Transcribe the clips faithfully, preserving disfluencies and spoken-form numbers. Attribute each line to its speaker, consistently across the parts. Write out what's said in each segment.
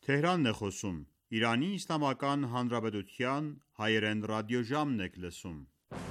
Speaker 1: Թեհրանն է խոսում։ Իրանի Իսլամական Հանրապետության հայերեն ռադիոժամն եք լսում։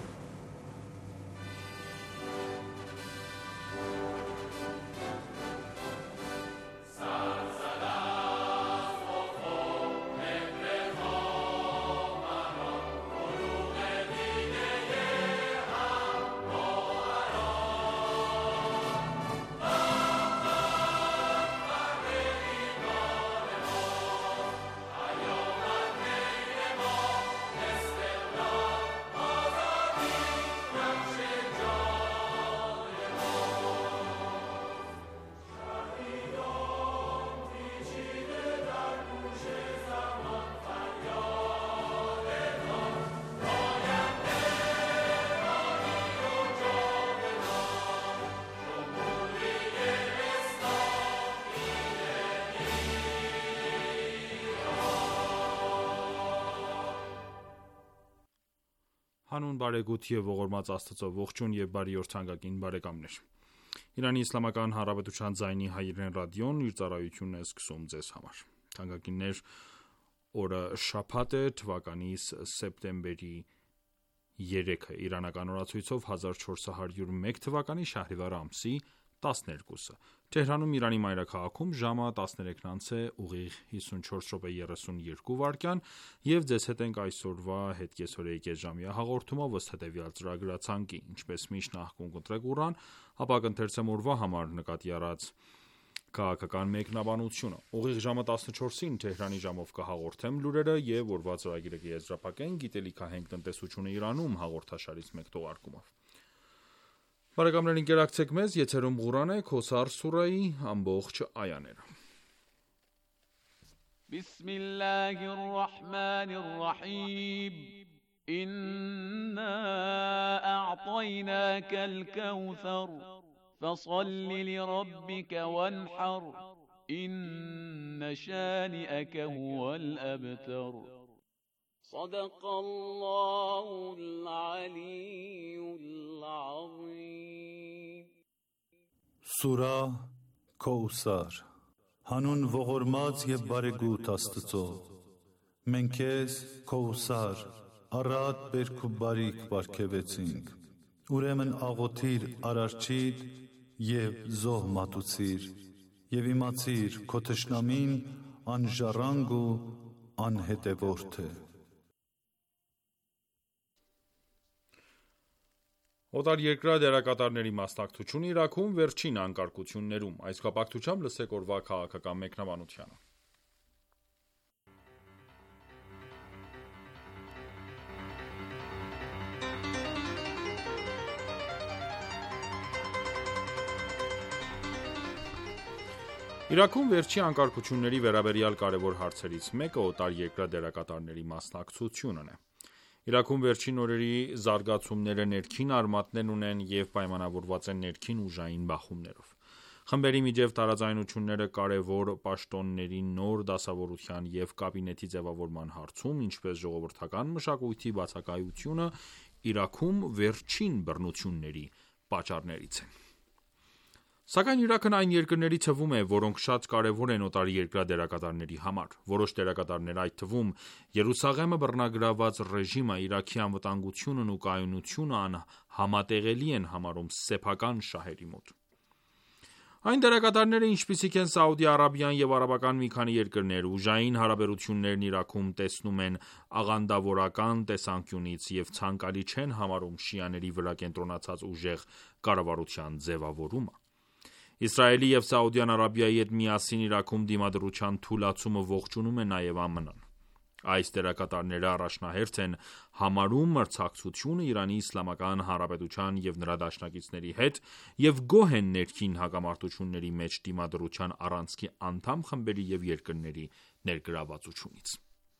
Speaker 2: Հանուն բարեգութ և ողորմած Աստծո, ողջույն և բարի օր թանկագին բարեկամներ: Իրանի Իսլամական Հանրապետության ձայնի հայերեն ռադիոն իր ծառայությունն է սկսում ձեզ համար: Թանկագիններ, օրը շաբաթ է, թվականի սեպտեմբերի երեքը, իրանական օրացույցով հազար չորս հարյուր մեկ թվականի շահրիվար ամսի տասներկուսը: Թեհրանում Իրանի մայրաքաղաքում ժամը տասներեքն անց է ուղիղ հիսունչորս րոպե երեսունյոթ վայրկյան և ձեզ հետ ենք այսօրվա հետկեսօրյա կեսժամյա հաղորդումով ըստ հետևյալ ծրագրացանկի: Ինչպես միշտ նախ կընտրեք Ղուրան, ապա կընթերցեմ օրվա համար նկատի առած քաղաքական մեկնաբանությունը: Ուղիղ ժամը տասնչորսին Թեհրանի ժամով կհաղորդեմ լուրերը և օրվա ծրագիրը կեզրափակենք գիտելիքահենք տնտեսությունը Իրանում հաղորդաշարից մեկ թողարկումով: Բարեկամներ ընկերակցեք մեզ, եթերում Ղուրան է, Քոսար սուրահի ամբողջ այաները:
Speaker 3: Բիսմիլլահի ռահմանի ռահիմ Իննա աዕطیناک الکوثر فصل لربک وانحر إن شانئک هو الأبتر صدق الله العلی العظیم
Speaker 4: Սուրահ Քոսար Հանուն ողորմած և բարեգութ Աստծո: Մենք քեզ Քոսար առատ բերք ու բարիք պարգևեցինք: Ուրեմն աղոթիր Արարչիդ և զոհ մատուցիր և իմացիր քո թշնամին անժառանգ ու անհետևորդ է:
Speaker 2: Օտարերկրյա դերակատարների մասնակցությունը Իրաքում վերջին անկարգություններում: Այս կապակցությամբ լսեք օրվա քաղաքական մեկնաբանությունը: Իրաքում վերջին անկարգությունների վերաբերյալ կարևոր հարցերից մեկը օտարերկրյա դերակատարների մասնակցությունն է: Իրաքում վերջին օրերի զարգացումները ներքին արմատներ ունեն և պայմանավորված են ներքին ուժային բախումներով: Խմբերի միջև տարաձայնությունները կարևոր պաշտոնների նոր դասավորության և կաբինետի ձևավորման հարցում, ինչպես ժողովրդական մշակույթի բացակայությունը Իրաքում վերջին բռնությունների պատճառներից են: Սակայն Իրաքն այն երկրների թվում է, որոնք շատ կարևոր են օտարերկրյա դերակատարների համար: Որոշ դերակատարներ, այդ թվում Երուսաղեմը բռնագրավված ռեժիմը, Իրաքի անվտանգությունն ու կայունությունը անհամատեղելի են համարում սեփական շահերի մոտ: Այն դերակատարները, ինչպիսիք են Սաուդիա Արաբիան և արաբական մի քանի երկրներ, ուժային հարաբերություններն Իրաքում տեսնում են աղանդավորական տեսանկյունից և ցանկալի չեն համարում շիաների վրա կենտրոնացած ուժեղ կառավարության ձևավորումը: Իսրայելի և Սաուդյան Արաբիայի հետ միասին Իրաքում դիմադրության թուլացումը ողջունում է նաև ԱՄՆ-ն: Այս դերակատարները առաջնահերթ են համարում մրցակցությունը Իրանի Իսլամական Հանրապետության և նրա դաշնակիցների հետ և գոհ են ներքին հակամարտությունների մեջ դիմադրության առանցքի անդամ խմբերի և երկրների ներգրավվածությունից: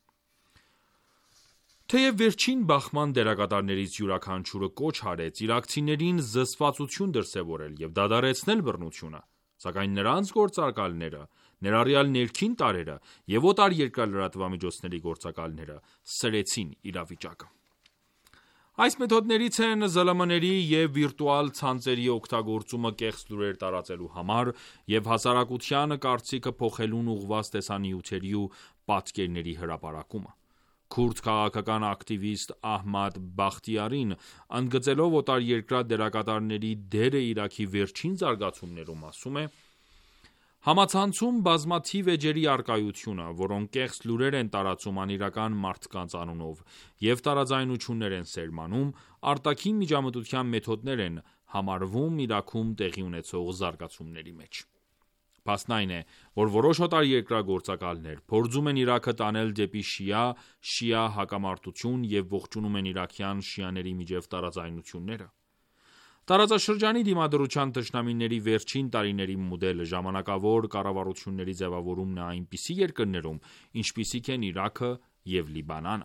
Speaker 2: Թեև վերջին բախման դերակատարներից յուրաքանչյուրը կոչ արեց իրաքցիներին զսպվածություն դրսևորել և դադարեցնել բռնությունը, սակայն նրանց գործակալները, ներառյալ ներքին տարրերը և օտարերկրյա լրատվամիջոցների գործակալները սրեցին իրավիճակը: Այս մեթոդներից են Զ Л Մ-ների և վիրտուալ ցանցերի օգտագործումը կեղծ լուրեր տարածելու համար և հասարակության կարծիքը փոխելուն ուղղված տեսանյութերի ու պատկերների հրապարակումը: Քուրդ քաղաքական ակտիվիստ Ահմադ Բախտիարին, ընդգծելով օտարերկրյա դերակատարների դերը Իրաքի վերջին զարգացումներում, ասում է. «Համացանցում բազմաթիվ էջերի առկայությունը, որոնք կեղծ լուրեր են տարածում անիրական մարդկանց անունով և տարաձայնություններ են սերմանում, արտաքին միջամտության մեթոդներ են համարվում Իրաքում տեղի ունեցող զարգացումների մեջ»: Փաստն այն է, որ որոշ օտարերկրյա գործակալներ փորձում են Իրաքը տանել դեպի շիա-շիա հակամարտություն և ողջունում են իրաքյան շիաների միջև տարաձայնությունները: Տարածաշրջանի դիմադրության թշնամիների վերջին տարիների մոդելը ժամանակավոր կառավարությունների ձևավորումն է այնպիսի երկրներում, ինչպիսիք են Իրաքը և Լիբանանը: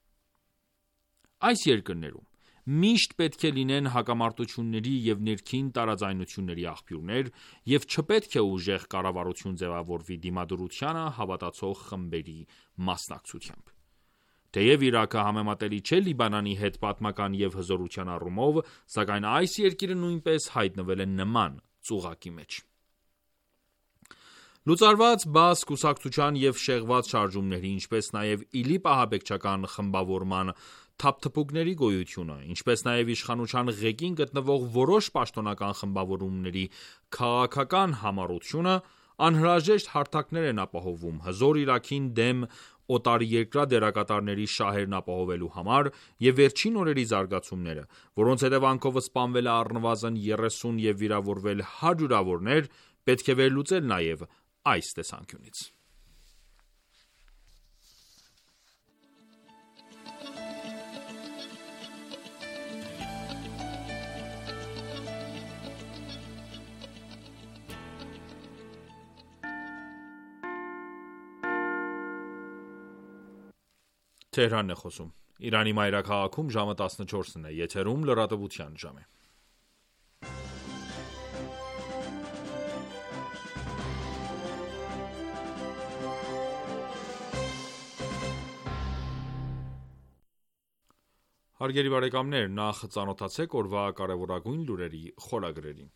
Speaker 2: Այս երկրներում միշտ պետք է լինեն հակամարտությունների և ներքին տարաձայնությունների աղբյուրներ և չպետք է ուժեղ կառավարություն ձևավորվի դիմադրությանը հավատացող խմբերի մասնակցությամբ: Թեև Իրաքը համեմատելի չէ Լիբանանի հետ պատմական և հզորության առումով, սակայն այս երկիրը նույնպես հայտնվել է նման ծուղակի մեջ: Լուծարված բաաս կուսակցության և շեղված շարժումների, ինչպես նաև ԻԼԻՊ ահաբեկչական խմբավորման թափթփուկների գոյությունը, ինչպես նաև իշխանության ղեկին գտնվող որոշ պաշտոնական խմբավորումների քաղաքական համառությունը, անհրաժեշտ հարթակներ են ապահովում հզոր Իրաքին դեմ օտարերկրյա դերակատարների շահերն ապահովելու համար և վերջին օրերի զարգացումները, որոնց հետևանքով սպանվել է առնվազն երեսուն և վիրավորվել հարյուրավորներ, պետք է վերլուծել նաև այս տեսանկյունից: Հարգելի բարեկամներ, նախ ծանոթացեք օրվա կարևորագույն լուրերի խորագրերին: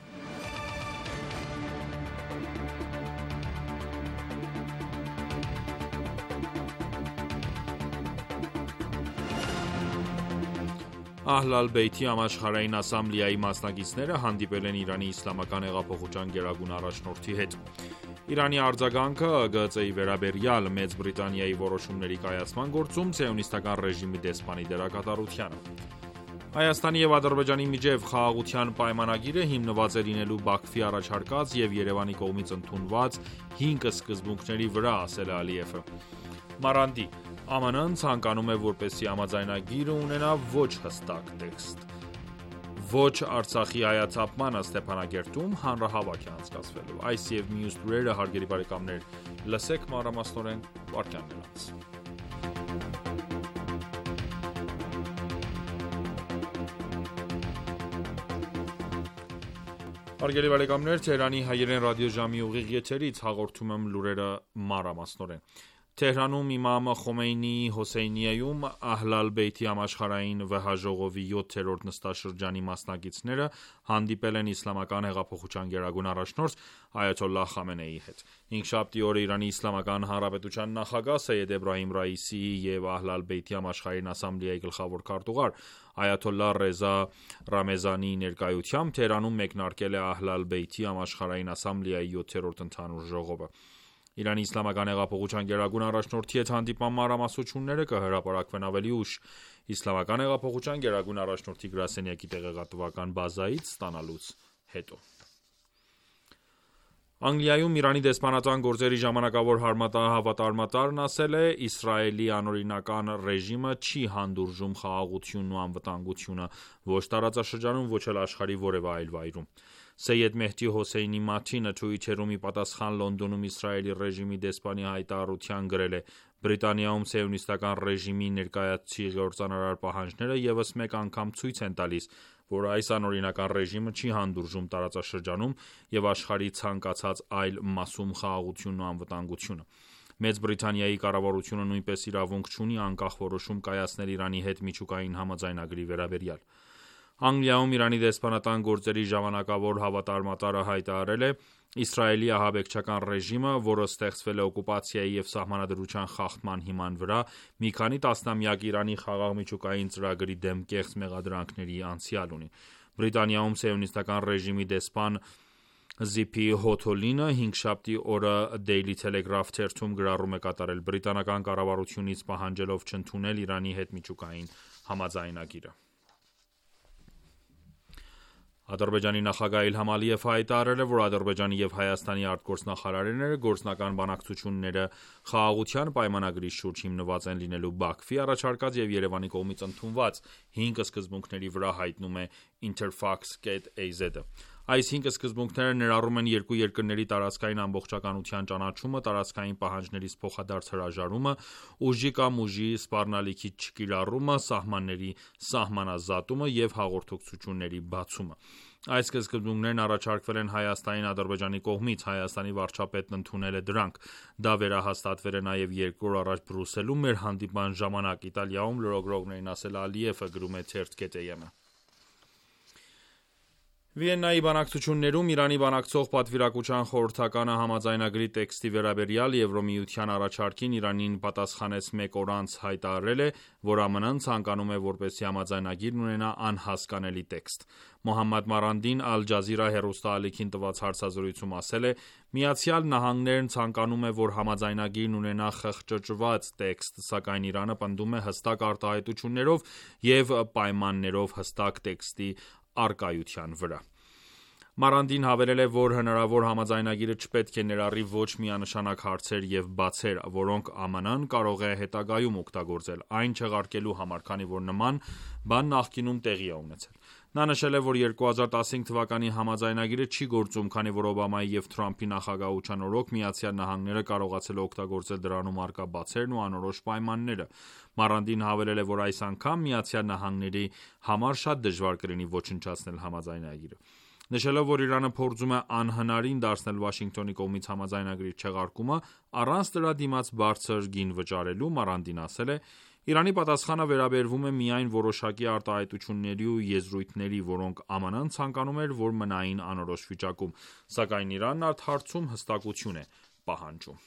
Speaker 2: Ահլ ալ-Բեյթի համաշխարհային ասամբլեայի մասնակիցները հանդիպել են Իրանի իսլամական հեղափոխության գերագույն առաջնորդի հետ: Իրանի արձագանքը ԸԳԾ-ի վերաբերյալ Մեծ Բրիտանիայի որոշումների կայացման գործում Սիոնիստական ռեժիմի դեսպանի դերակատարությանը: Հայաստանի և Ադրբեջանի միջև խաղաղության պայմանագիրը հիմնված է լինելու Բաքվի առաջարկած և Երևանի կողմից ընդունված հինգ սկզբունքների վրա, ասել է Ալիևը: Մարանդի ԱՄՆ -ն ցանկանում է, որպեսզի համաձայնագիրը ունենա ոչ հստակ տեքստ: Ոչ Արցախի հայացափմանը Ստեփանագերտում հանրահավաք է անցկացվելու: Այս և մյուս լուրերը հարգելի բարեկամներ լսեք մանրամասնորեն վայրկյաններ անց: Հարգելի բարեկամներ Թեհրանի հայերեն ռադիոժամի ուղիղ եթերից հաղորդում եմ լուրերը մանրամասնորեն: Թեհրանում Իմամ Խոմեյնիի Հոսեյնիեում Ահլ ալ-Բեյթի համաշխարհային վեհաժողովի յոթերորդ նստաշրջանի մասնակիցները հանդիպել են Իսլամական հեղափոխության գերագույն առաջնորդ Այաթոլլահ Խամենեիի հետ: Հինգշաբթի օրը Իրանի Իսլամական Հանրապետության նախագահ Սեյեդ Էբրահիմ Ռայիսիի և Ահլ ալ-Բեյթի համաշխարհային ասամբլեայի գլխավոր քարտուղար Այաթոլլահ Ռեզա Ռամեզանիի ներկայությամբ Թեհրանում մեկնարկել է Ահլ ալ-Բեյթի համաշխարհային ասամբլեայի յոթերորդ ընդհանուր ժողովը: Իրանի Իսլամական հեղափոխության գերագույն առաջնորդի հետ հանդիպման մանրամասնությունները կհրապարակվեն ավելի ուշ: Իսլամական հեղափոխության գերագույն առաջնորդի գրասենյակի տեղեկատվական բազայից ստանալուց հետո: Անգլիայում Իրանի դեսպանատան գործերի ժամանակավոր հավատարմատարն ասել է. «Իսրայելի անօրինական ռեժիմը չի հանդուրժում խաղաղությունն ու անվտանգությունը ոչ տարածաշրջանում, ոչ էլ աշխարհի որևէ այլ վայրում»: Սեյեդ Մեհդի Հոսեյնի Մաթինը Twitter-ում ի պատասխան Լոնդոնում Իսրայելի ռեժիմի դեսպանի հայտարարության գրել է. «Բրիտանիայում Սիոնիստական ռեժիմի ներկայացուցիչ գործարար պահանջները ևս մեկ անգամ ցույց են տալիս, որ այս անօրինական ռեժիմը չի հանդուրժում տարածաշրջանում և աշխարհի ցանկացած այլ մասում խաղաղությունն ու անվտանգությունը»: Մեծ Բրիտանիայի կառավարությունը նույնպես իրավունք չունի անկախ որոշում կայացնել Իրանի հետ միջուկային համաձայնագրի վերաբերյալ։ Անգլիայում Իրանի դեսպանատան գործերի ժամանակավոր հավատարմատարը հայտարարել է. Իսրայելի ահաբեկչական ռեժիմը, որը ստեղծվել է օկուպացիայի և սահմանադրության խախտման հիման վրա, մի քանի տասնամյակ Իրանի խաղաղ միջուկային ծրագրի դեմ կեղծ մեղադրանքների անցյալ ունի։ Բրիտանիայում սիոնիստական ռեժիմի դեսպան Զիփի Հոթոլինը հինգշաբթի օրը Daily Telegraph թերթում գրառում է կատարել բրիտանական կառավարությունից պահանջելով չընդունել Իրանի հետ միջուկային համաձայնագիրը։ Ադրբեջանի նախագահ Իլհամ Ալիևը հայտարարել է, որ Ադրբեջանի և Հայաստանի արտգործնախարարները գործնական բանակցությունները խաղաղության պայմանագրի շուրջ հիմնված են լինելու Բաքվի առաջարկած և Երևանի կողմից ընդունված հինգ սկզբունքների վրա, հայտնում է Interfax.az-ը։ Այս հինգ սկզբունքները ներառում են երկու երկրների տարածքային ամբողջականության ճանաչումը, տարածքային պահանջներից փոխադարձ հրաժարումը, ուժի կամ ուժի սպառնալիքի չկիրառումը, սահմանների սահմանազատումը և հաղորդակցությունների բացումը։ Այս սկզբունքներն առաջարկվել են Հայաստանին Ադրբեջանի կողմից, Հայաստանի վարչապետն ընդունել է դրանք։ Դա վերահաստատվել է նաև երկու օր առաջ Բրյուսելում մեր հանդիպման ժամանակ։ Իտալիայում լրագրողներին ասել է Ալիևը, գրում է թերթ.am-ը։ Վիեննայի բանակցություններում Իրանի բանակցող պատվիրակության խորհրդականը համաձայնագրի տեքստի վերաբերյալ Եվրոմիության առաջարկին Իրանին պատասխանեց մեկ օր անց հայտարարել է, որ ԱՄՆ-ն ցանկանում է, որպեսզի համաձայնագիրն ունենա անհասկանալի տեքստ։ Մոհամմադ Մարանդին Ալ Ջազիրա հեռուստաալիքին տված հարցազրույցում ասել է. Միացյալ Նահանգներն ցանկանում է, որ համաձայնագիրն ունենա խղճճված տեքստ, սակայն Իրանը պնդում է հստակ արտահայտություններով և պայմաններով հստակ տեքստի առկայության վրա։ Մարանդին հավելել է, որ հնարավոր համաձայնագիրը չպետք է ներառի ոչ միանշանակ հարցեր և բացեր, որոնք ԱՄՆ-ն կարող է հետագայում օգտագործել այն չեղարկելու համար, քանի որ նման բան նախկինում տեղի է ունեցել։ Նա նշել է, որ երկու հազար տասնհինգ թվականի համաձայնագիրը չի գործում, քանի որ Օբամայի և Թրամփի նախագահության օրոք Միացյալ Նահանգները կարողացել է օգտագործել դրանում առկա բացերն ու անորոշ պայմանները։ Մարանդին հավելել է, որ այս անգամ Միացյալ Նահանգների համար շատ դժվար կլինի ոչնչացնել համաձայնագիրը։ Նշելով, որ Իրանը փորձում է անհնարին դարձնել Վաշինգտոնի կողմից համաձայնագրի չեղարկումը առանց դրա դիմաց բարձր գին վճարելու, Մարանդին ասել է. Իրանի պատասխանը վերաբերվում է միայն որոշակի արտահայտությունների ու եզրույթների, որոնք ԱՄՆ-ն ցանկանում էր, որ մնային անորոշ վիճակում, սակայն Իրանն այդ հարցում հստակություն է պահանջում։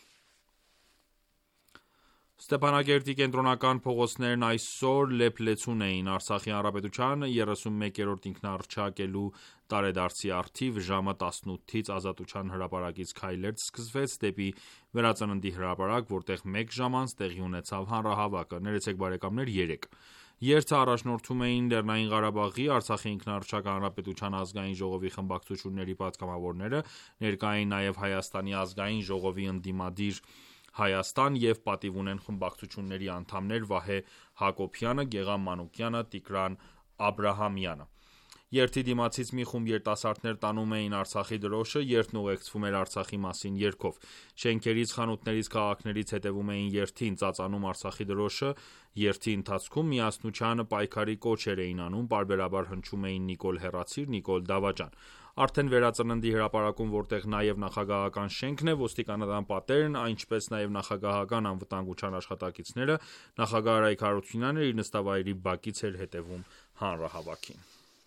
Speaker 2: Ստեփանագերտի կենտրոնական փողոցներն այսօր լեփ-լեցուն էին։ Արցախի հանրապետության երեսունմեկերորդ ինքնահռչակելու տարեդարձի առթիվ ժամը տասնութից Ազատության հրապարակից քայլեր սկսվեց դեպի Վերածննդի հրապարակ, որտեղ մեկ ժամ անց տեղի ունեցավ հանրահավաքը։ Ներեցեք բարեկամներ, երեք Երթը առաջնորդում էին Լեռնային Ղարաբաղի, Արցախի ինքնահռչակ հանրապետության ազգային ժողովի խմբակցությունների պատգամավորները, ներկա էին նաև Հայաստանի ազգային ժողովի ընդդիմադիր Հայաստան և պատիվ ունեն խմբակցությունների անդամներ Վահե Հակոբյանը, Գեղամ Մանուկյանը, Տիգրան Աբրահամյանը։ Երթի դիմացից մի խումբ երիտասարդներ տանում էին Արցախի դրոշը, երթն ուղեկցվում էր Արցախի մասին երգով։ Շենքերից, խանութներից, քաղաքներից հետևում էին երթին, ծածանում Արցախի դրոշը։ Երթի ընթացքում միասնության պայքարի կոչեր էին անում, պարբերաբար հնչում էին Նիկոլ հեռացիր, Նիկոլ դավաճան։ Արդեն Վերածննդի հրապարակում, որտեղ նաև նախագահական շենքն է, ոստիկանական պատերն, ինչպես նաև նախագահական անվտանգության աշխատակիցները, նախագահ Արայք Հարությունյանը իր նստավայրի բակից էր հետևում հանրահավաքին։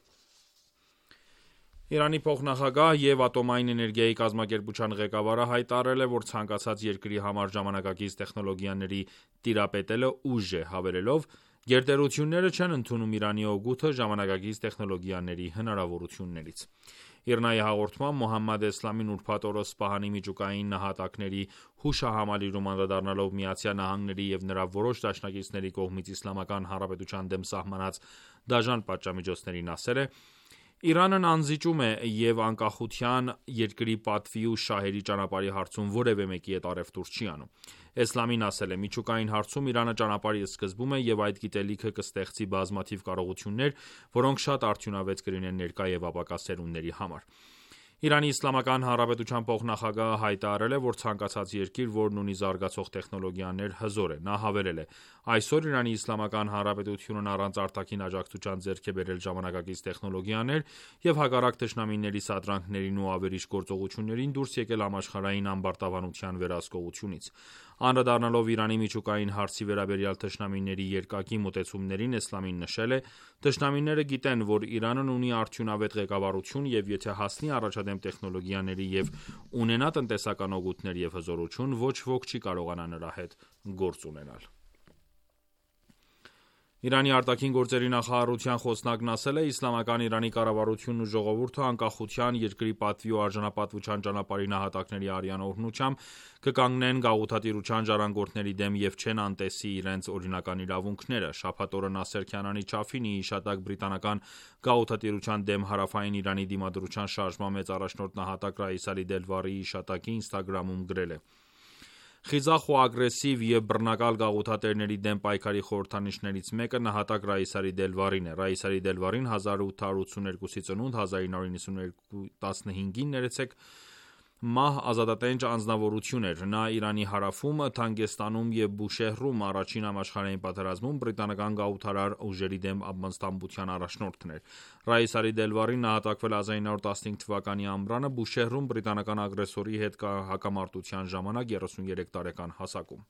Speaker 2: Իրանի փոխնախագահ և Ատոմային էներգիայի կազմակերպության ղեկավարը հայտարարել է, որ ցանկացած երկրի համար ժամանակակից տեխնոլոգիաների տիրապետելը ուժ է, հավելելով. Գերտերությունները չեն ընդունում Իրանի օգուտը ժամանակակից տեխնոլոգիաների հնարավորություններից։ Իրնայի հաղորդմամբ Մոհամմադ Էսլամին ուրբաթ օրը Սպահանի միջուկային նահատակների հուշահամալիրում անդրադառնալով Միացյալ Նահանգների և նրա որոշ դաշնակիցների կողմից Իսլամական Հանրապետության դեմ սահմանած դաժան պատժամիջոցներին ասել է. Իրանն անզիջում է և անկախության, երկրի պատվի ու շահերի ճանապարհի հարցում որևէ մեկի հետ առևտուր չի անում։ Էսլամին ասել է. Միջուկային հարցում Իրանը ճանապարհի սկզբում է և այդ գիտելիքը կստեղծի բազմաթիվ կարողություններ, որոնք շատ արդյունավետ կլինեն ներկա և ապագա սերունդների համար։ Իրանի Իսլամական Հանրապետության փոխնախագահը հայտարարել է, որ ցանկացած երկիր, որն ունի զարգացող տեխնոլոգիաներ, հզոր է։ Նա հավելել է. «Այսօր Իրանի Իսլամական Հանրապետությունն առանց արտաքին աջակցության ձեռք է բերել ժամանակակից տեխնոլոգիաներ և հակառակ թշնամիների սադրանքներին ու ավերիչ գործողություններին դուրս եկել համաշխարհային ամբարտավանության վերահսկողությունից»։ Անդրադառնալով Իրանի միջուկային հարցի վերաբերյալ թշնամիների երկակի մոտեցումներին, Էսլամին նշել է. «Թշնամիները գիտեն, որ Իրանն ունի արդյունավետ ղեկավարություն և եթե հասնի առաջադեմ տեխնոլոգիաների և ունենա տնտեսական օգուտներ և հզորություն, ոչ ոք չի կարողանա նրա հետ գործ ունենալ»։ Իրանի արտաքին գործերի նախարարության խոսնակն ասել է. «Իսլամական Իրանի կառավարությունն ու ժողովուրդը անկախության, երկրի պատվի ու արժանապատվության ճանապարհի նահատակների արյան օրհնությամբ կկանգնեն գաղութատիրության ժառանգորդների դեմ և չեն անտեսի իրենց օրինական իրավունքները»։ Շաբաթ օրը Նասեր Քանանի Չաֆինի հիշատակ բրիտանական գաղութատիրության դեմ Հարավային Իրանի դիմադրության շարժման մեծ առաջնորդ նահատակ Ռաիս Ալի Դելվարիի հիշատակի ինստագրամում գրել է. «Խիզախ ու ագրեսիվ և բռնակալ գաղութատերերի դեմ պայքարի խորհրդանիշներից մեկը նահատակ Ռաիս Ալի Դելվարին է։ Ռաիս Ալի Դելվարին հազար ութ հարյուր ութսուներկուսի ծնունդ, հազար ինը հարյուր նվաթ տասնհինգին ներեցեք մահ ազատատենչ անձնավորություն էր։ Նա Իրանի հարավում, Թանգեստանում և Բուշեհրում առաջին համաշխարհային պատերազմում բրիտանական գաղութարար ուժերի դեմ ապստամբության առաջնորդն էր։ Ռաիս Ալի Դելվարին նահատակվել է հազար ինը հարյուր տասնհինգ թվականի ամռանը Բուշեհրում բրիտանական ագրեսորի հետ հակամարտության ժամանակ երեսունյերեք տարեկան հասակում։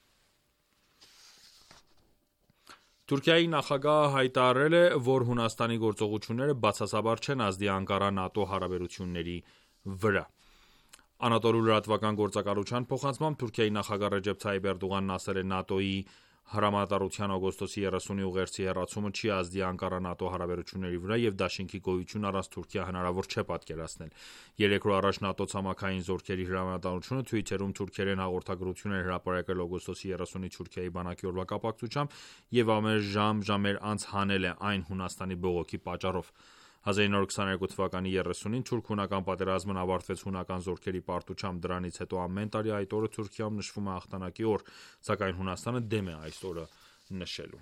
Speaker 2: Թուրքիայի նախագահը հայտարարել է, որ Հունաստանի գործողությունները բացասաբար չեն ազդի Անկարա-ՆԱՏՕ հարաբերությունների վրա։ Անատոլու լրատվական գործակալության փոխանցմամբ Թուրքիայի նախագահ Ռեջեփ Թայիփ Էրդողանն ասել է. «ՆԱՏՕ-ի հրամանատարության օգոստոսի երեսունի ուղերձի հեռացումը չի ազդի Անկարա-ՆԱՏՕ հարաբերությունների վրա և դաշինքի գոյություն առանց Թուրքիա հնարավոր չէ պատկերացնել»։ Երեք օր առաջ ՆԱՏՕ ցամաքային զորքերի հրամանատարությունը Twitter-ում թուրքերեն հաղորդագրություն էր հրապարակել օգոստոսի երեսունի Թուրքիայի բանակի օրվա կապակցությամբ և ամեն ժամ ժամեր անց հանել է այն Հունաստանի բողոքի պատճառով։ հազար ինը հարյուր քսաներկու թվականի երեսունին թուրք-հունական պատերազմն ավարտվեց հունական զորքերի պարտությամբ։ Դրանից հետո ամեն տարի այդ օրը Թուրքիայում նշվում է հաղթանակի օր, սակայն Հունաստանը դեմ է այս օրը նշելու։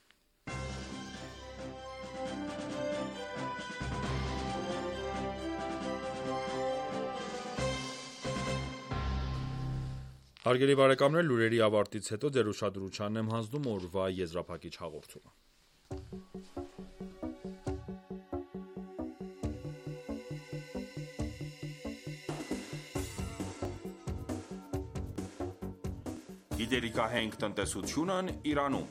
Speaker 2: Հարգելի բարեկամներ, լուրերի ավարտից հետո ձեր ուշադրությանն եմ հանձնում օրվա եզրափակիչ հաղորդումը։ Գիտելիքահենք տնտեսությունն Իրանում։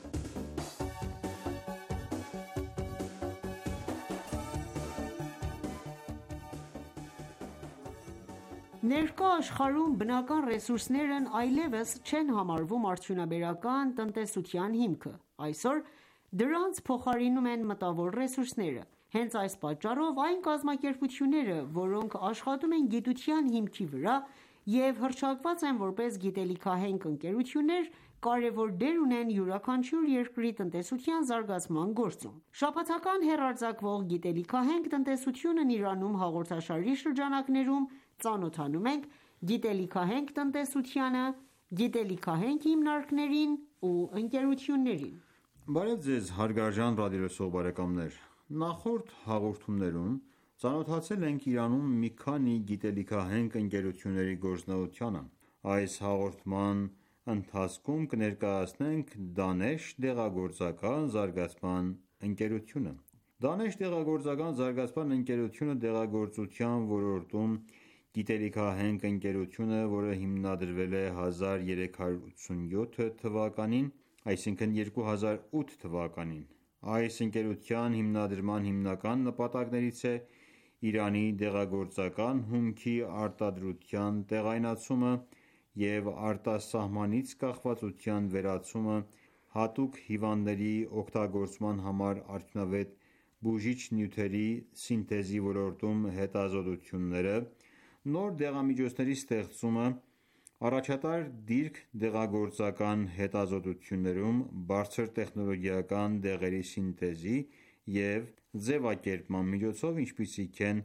Speaker 5: Ներկա աշխարհում բնական ռեսուրսներն այլևս չեն համարվում արդյունաբերական տնտեսության հիմքը։ Այսօր դրանց փոխարինում են մտավոր ռեսուրսները։ Հենց այս պատճառով այն կազմակերպությունները, որոնք աշխատում են գիտության հիմքի վրա և հռչակված են որպես գիտելիքահենք ընկերություններ, կարևոր դեր ունեն յուրաքանչյուր երկրի տնտեսության զարգացման գործում։ Շաբաթական հեռարձակվող «Գիտելիքահենք տնտեսությունն Իրանում» հաղորդաշարի շրջանակներում ծանոթանում ենք գիտելիքահենք տնտեսությանը, գիտելիքահենք հիմնարկներին ու ընկերություններին։
Speaker 1: Բարև ձեզ հարգարժան ռադիոլսող բարեկամներ։ Նախորդ հաղորդումներում ծանոթացել ենք Իրանում մի քանի գիտելիքահենք ընկերությունների գործունեությանը։ Այս հաղորդման ընթացքում կներկայացնենք Դանեշ դեղագործական զարգացման ընկերությունը։ Դանեշ դեղագործական զարգացման ընկերությունը դեղագործության ոլորտում գիտելիքահենք ընկերություն է, որը հիմնադրվել է հազար երեք հարյուր ութսունյոթ թվականին, այսինքն երկու հազար ութ թվականին։ Այս ընկերության հիմնադրման հիմնական նպատակներից է Իրանի դեղագործական հումքի արտադրության տեղայնացումը և արտասահմանից կախվածության վերացումը, հատուկ հիվանդների օգտագործման համար արդյունավետ բուժիչ նյութերի սինթեզի ոլորտում հետազոտությունները, նոր դեղամիջոցների ստեղծումը, առաջատար դիրք դեղագործական հետազոտություններում բարձր տեխնոլոգիական դեղերի սինթեզի և ձևակերպման միջոցով, ինչպիսիք են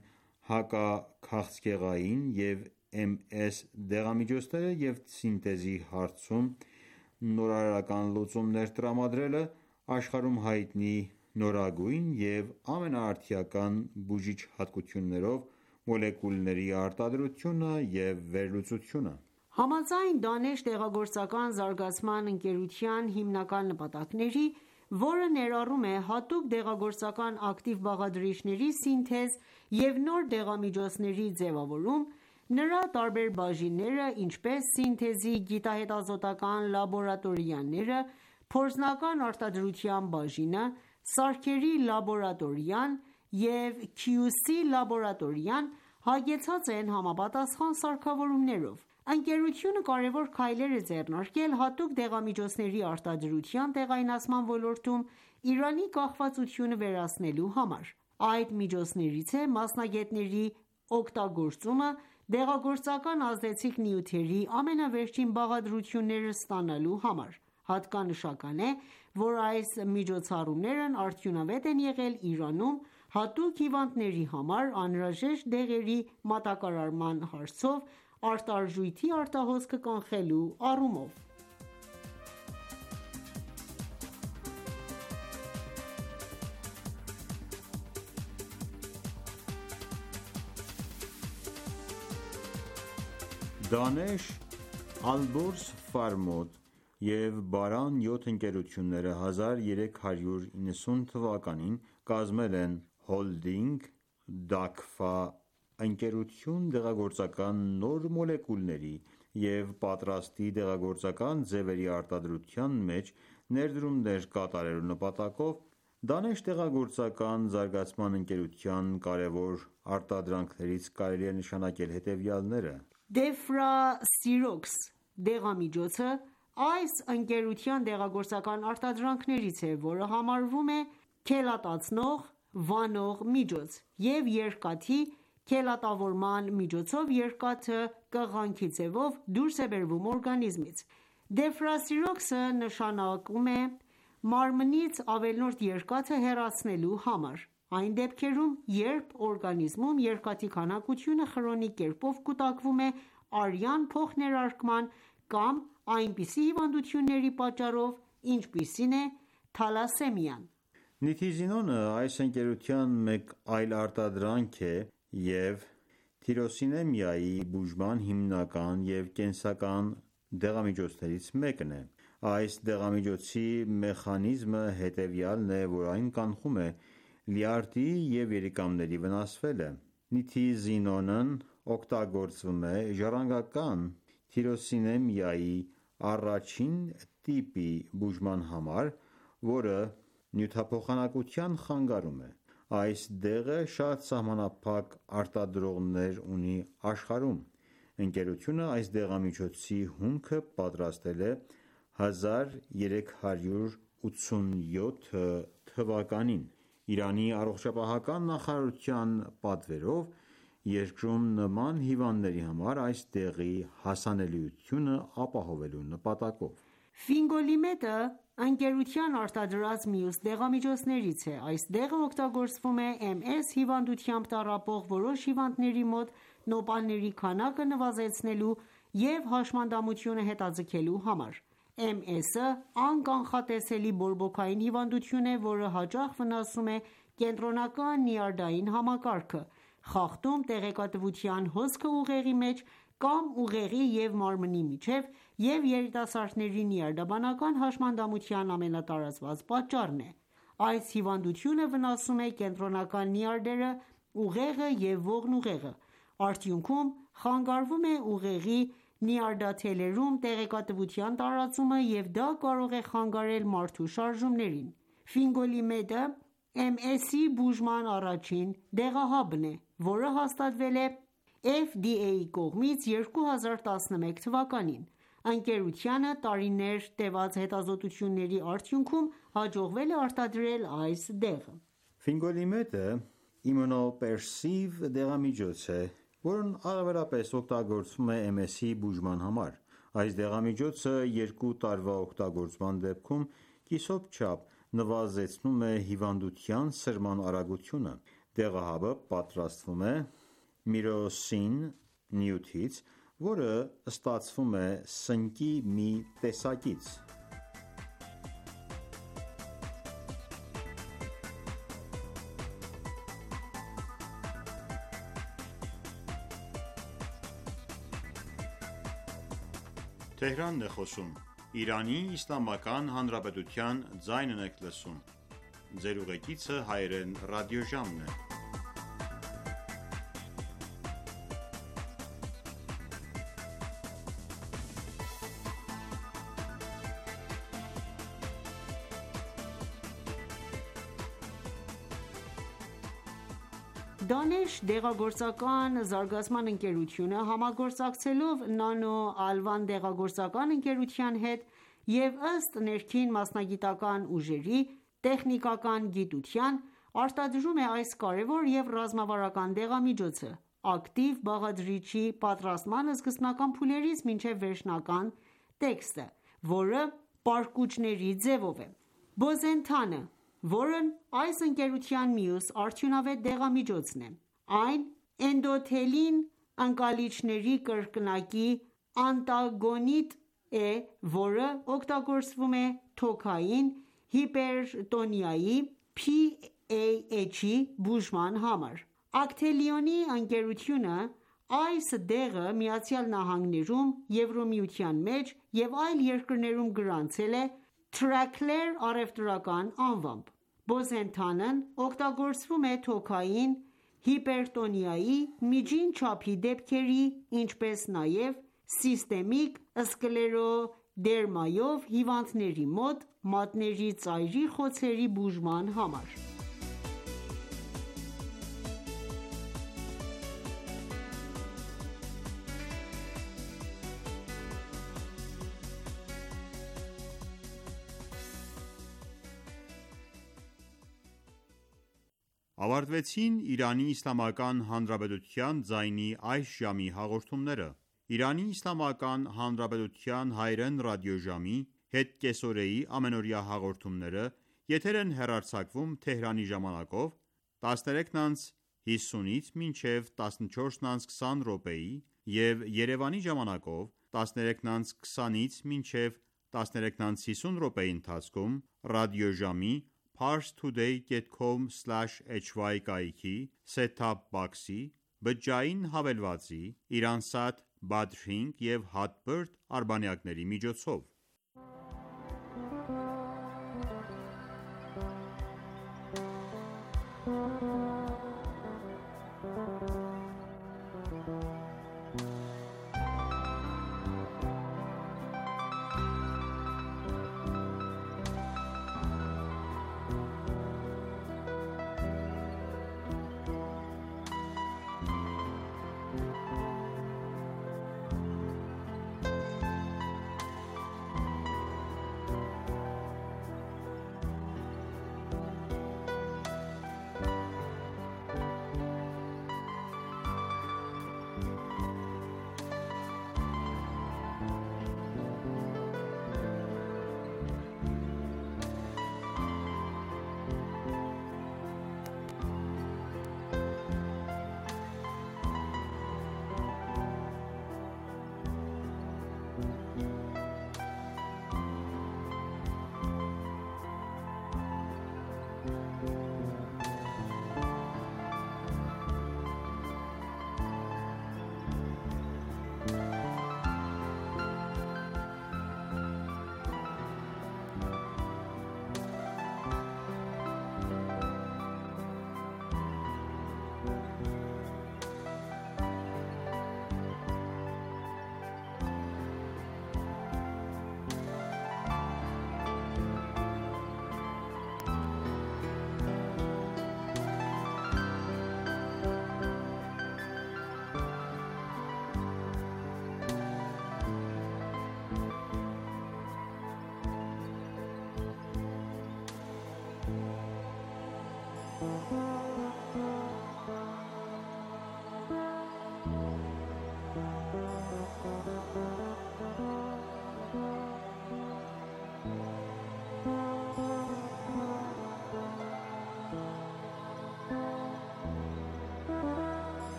Speaker 1: հակաքաղցկեղային և Էմ Էս դեղամիջոցները և սինթեզի հարցում նորարարական լուծումներ տրամադրելը, աշխարհում հայտնի նորագույն և ամենաարդիական բուժիչ հատկություններով, մոլեկուլների արտադրությունը և վերլուծությունը։
Speaker 5: Համաձայն Դանեշ դեղագործական զարգացման ընկերության հիմնական նպատակների, որը ներառում է հատուկ դեղագործական ակտիվ բաղադրիչների սինթեզ և նոր դեղամիջոցների ձևավորում, նրա տարբեր բաժինները, ինչպես սինթեզի գիտահետազոտական լաբորատորիաները, փորձնական արտադրության բաժինը, սարքերի լաբորատորիան և քյու սի լաբորատորիան, հագեցած են համապատասխան սարքավորումներով։ Ընկերությունը կարևոր քայլեր է ձեռնարկել հատուկ դեղամիջոցների արտադրության տեղայնացման ոլորտում Իրանի կախվածությունը վերացնելու համար։ Այդ միջոցներից է մասնագետների օգտագործումը դեղագործական ազդեցիկ նյութերի ամենավերջին բաղադրությունները ստանալու համար։ Հատկանշական է, որ այս միջոցառումներն արդյունավետ են եղել Իրանում հատուկ հիվանդների համար անհրաժեշտ դեղերի մատակարարման հարցով արտարժույթի արտահոսքը կանխելու առումով։
Speaker 1: Դանեշ, Ալբորս Ֆարմոդ և Բարան յոթ ընկերությունները հազար երեք հարյուր իննսուն թվականին կազմել են Հոլդինգ Դաքֆա ընկերություն դեղագործական նոր մոլեկուլների և պատրաստի դեղագործական ձևերի արտադրության մեջ ներդրումներ կատարելու նպատակով Դանեշ դեղագործական զարգացման ընկերության կարևոր արտադրանքներից կարելի է նշանակել հետևյալները.
Speaker 5: Դեֆրասիրոքս դեղամիջոցը այս ընկերության դեղագործական արտադրանքներից է, որը համարվում է քելատացնող, վանող միջոց և երկաթի քելատավորման միջոցով երկաթը կղանքի ձևով դուրս է բերվում օրգանիզմից։ Դեֆրասիրոքսը նշանակում է մարմնից ավելորդ երկաթը հեռացնելու համար, այն դեպքերում, երբ օրգանիզմում երկաթի քանակությունը խրոնի կերպով կուտակվում է արյան փոխներարկման կամ այնպիսի հիվանդությունների պատճառով, ինչպիսին է թալասեմիան։
Speaker 1: Նիթիզինոնը այս ընկերության մեկ այլ արտադրանք է և թիրոսինեմիայի բուժման հիմնական և կենսական դեղամիջոցներից մեկն է։ Այս դեղամիջոցի մեխանիզմը հետևյալն է, որ այն կանխում է լյարդի և երիկամների վնասվելը։ Նիթիզինոնն օգտագործվում է ժառանգական թիրոսինեմիայի առաջին տիպի բուժման համար, որը նյութափոխանակության խանգարում է։ Այս դեղը շատ սահմանափակ արտադրողներ ունի աշխարհում։ Ընկերությունը այս դեղամիջոցի հումքը պատրաստել է հազար երեք հարյուր ութսունյոթ թվականին։ Իրանի առողջապահական նախարարության պատվերով երկրում նման հիվանդների համար այս դեղի հասանելիությունը ապահովելու նպատակով։
Speaker 5: Ֆինգոլիմեդը ընկերության արտադրած մյուս դեղամիջոցներից է։ Այս դեղը օգտագործվում է էմ էս հիվանդությամբ տառապող որոշ հիվանդների մոտ նոպաների քանակը նվազեցնելու և հաշմանդամությունը հետաձգելու համար։ Էմ էսը անկանխատեսելի բորբոքային հիվանդություն է, որը հաճախ վնասում է կենտրոնական նյարդային համակարգը, խախտում տեղեկատվության հոսքը ուղեղի մեջ կամ ուղեղի և մարմնի միջև և երիտասարդների նյարդաբանական հաշմանդամության ամենատարածված պատճառն է։ Այս հիվանդությունը վնասում է կենտրոնական նյարդերը, ուղեղը և ողնուղեղը։ Արդյունքում խանգարվում է ուղեղի նյարդաթելերում տեղեկատվության տարածումը և դա կարող է խանգարել մարդու շարժումներին։ Ֆինգոլիմեդը էմ էսի բուժման առաջին դեղահաբն է, որը հաստատվել է էֆ դի էյ-ի կողմից երկու հազար տասնմեկ թվականին։ Ընկերությանը տարիներ տևած հետազոտությունների արդյունքում հաջողվել է արտադրել այս դեղը։
Speaker 1: Ֆինգոլիմեդը իմունոպերսիվ դեղամիջոց է, որն առավելապես օգտագործվում է էմ էսի բուժման համար։ Այս դեղամիջոցը երկու տարվա օգտագործման դեպքում կիսով չափ նվազեցնում է հիվանդության սրման արագությունը։ Դեղահաբը պատրաստվում է միրոսին նյութից, որը ստացվում է սնկի մի տեսակից։
Speaker 5: Դանեշ դեղագործական զարգացման ընկերությունը համագործակցելով Նանո Ալվան դեղագործական ընկերության հետ և ըստ ներքին մասնագիտական ուժերի տեխնիկական գիտության, արտադրում է այս կարևոր և ռազմավարական դեղամիջոցը՝ ակտիվ բաղադրիչի պատրաստման սկզբնական փուլերից մինչև վերջնական տեքստը, որը պարկուճների ձևով է: Բոզենթանը, որն այս ընկերության մյուս արդյունավետ դեղամիջոցն է, այն էնդոթելին ընկալիչների կրկնակի անտագոնիդ է, որը օգտագործվում է թոքային հիպերտոնիայի (P A H) բուժման համար: Ակթելիոնի ընկերությունը այս դեղը ԱՄՆ-ում, Եվրամիության մեջ և այլ երկրներում գրանցել է Թրաքլեր առևտրական անվամբ: Բոզենթանն օգտագործվում է թոքային հիպերտոնիայի միջին չափի դեպքերի, ինչպես նաև սիստեմիկ սկլերոդերմայով հիվանդների մոտ մատների ծայրի խոցերի բուժման համար:
Speaker 1: Ավարտվեցին «Իրանի Իսլամական Հանրապետության» ձայնի այս ժամի հաղորդումները: Իրանի Իսլամական Հանրապետության հայրեն ռադիոժամի հետկեսօրեի ամենօրյա հաղորդումները եթեր են հեռարձակվում Թեհրանի ժամանակով տասներեքն անց հիսունից մինչև տասնչորսն անց քսան րոպեի և Երևանի ժամանակով տասներեքն անց քսանից մինչև տասներեքն անց հիսուն րոպեի ընթացքում ռադիոժամի Parstoday dot com slash h y կայքի set-top box-ի, բջջային հավելվածի, Iransat Badrink և Hotbird արբանյակների միջոցով: